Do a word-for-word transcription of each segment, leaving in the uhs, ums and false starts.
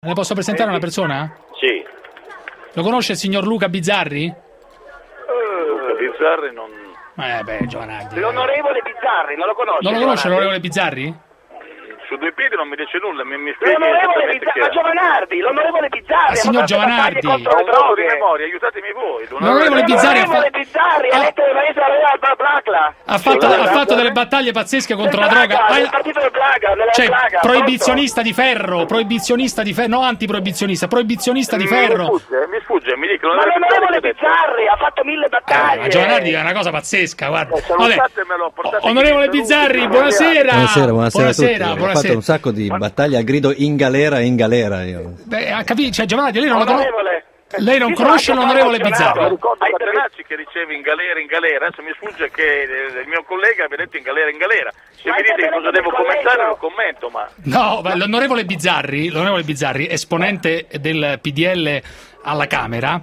Le posso presentare una persona? Sì. Lo conosce il signor Luca Bizzarri? Uh, Luca Bizzarri non... Eh beh, Giovanardi. L'onorevole Bizzarri, non lo conosce? Non lo conosce l'onorevole Bizzarri? Su due piedi non mi dice nulla, mi, mi spieghi l'onorevole Bizzarri, ma Giovanardi, l'onorevole Bizzarri, il signor Giovanardi, contro le droghe. Di memoria, aiutatemi voi. L'onorevole Bizzarri ha fatto Bizzarri, eletto nel paese al Blacla. Ha fatto, ha fatto delle battaglie pazzesche contro la droga. Del partito del Blaga, della cioè, Blaga, proibizionista di ferro, proibizionista di ferro, no antiproibizionista, proibizionista di ferro. Mi sfugge, mi sfugge, mi dicono. Ma l'onorevole Bizzarri ha fatto mille battaglie. Eh, Giovanardi è una cosa pazzesca, guarda. Eh, salutatemi, portate onorevole Bizzarri, buonasera. Buonasera, buonasera, buonasera, a tutti. buonasera. Ho fatto un sacco di battaglie a grido in galera e in galera io. Beh, ha capito, cioè Giovanardi, lei non lo conosce. Onorevole. Lei non conosce l'onorevole Bizzarri? Ricordo Catenacci che riceve in galera in galera, adesso mi sfugge che il mio collega abbia detto in galera in galera. Se mi dite cosa devo commentare lo commento, ma... No, beh, l'onorevole Bizzarri, l'onorevole Bizzarri, esponente del P D L alla Camera,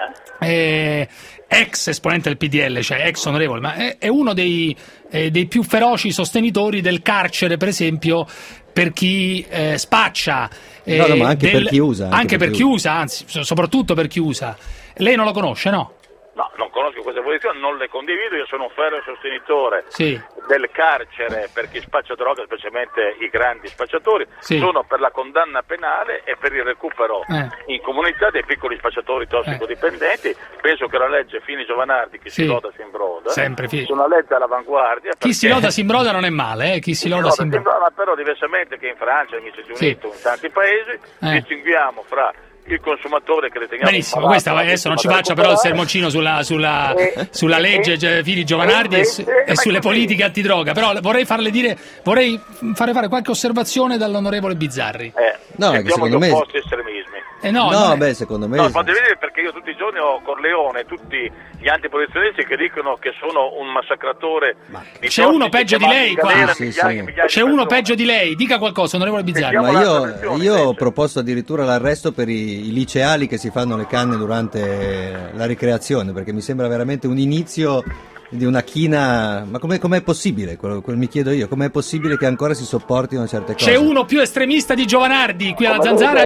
eh, ex esponente del P D L, cioè ex onorevole, ma è, è uno dei, eh, dei più feroci sostenitori del carcere, per esempio, per chi eh, spaccia. Eh, no, no, ma anche del, per chi usa. Anche, anche per chi usa, anzi, soprattutto per chi usa. Lei non lo conosce, no? No, non conosco queste posizioni, non le condivido, io sono un ferro sostenitore sì. del carcere per chi spaccia droga, specialmente i grandi spacciatori, sì. sono per la condanna penale e per il recupero eh. in comunità dei piccoli spacciatori tossicodipendenti. Eh. Penso che la legge Fini Giovanardi, chi sì. si loda si imbroda, sempre fi- sono una legge all'avanguardia. Chi si loda si imbroda non è male, eh? chi si loda si imbroda. Però diversamente che in Francia, negli Stati Uniti, sì. in tanti paesi, eh. distinguiamo fra il consumatore che riteniamo benissimo, questa adesso non ci faccia però il sermoncino sulla, sulla, eh, sulla legge eh, Fini Giovanardi eh, e, su, eh, e sulle politiche antidroga, però vorrei farle dire, vorrei fare fare qualche osservazione dall'onorevole Bizzarri. Eh, no, che secondo me estremismi. Eh no, no è... beh, secondo me no, fate vedere, perché io tutti i giorni ho Corleone, tutti gli antiproibizionisti che dicono che sono un massacratore. Ma... Di c'è uno peggio di lei qua. Galera, sì, migliaia, sì. migliaia c'è uno peggio di lei, dica qualcosa, onorevole Bizzarri. Ma io, io ho proposto addirittura l'arresto per i, i liceali che si fanno le canne durante la ricreazione, perché mi sembra veramente un inizio di una china. Ma com'è, com'è possibile? Quello, quello mi chiedo io, com'è possibile che ancora si sopportino certe cose? C'è uno più estremista di Giovanardi qui alla Zanzara.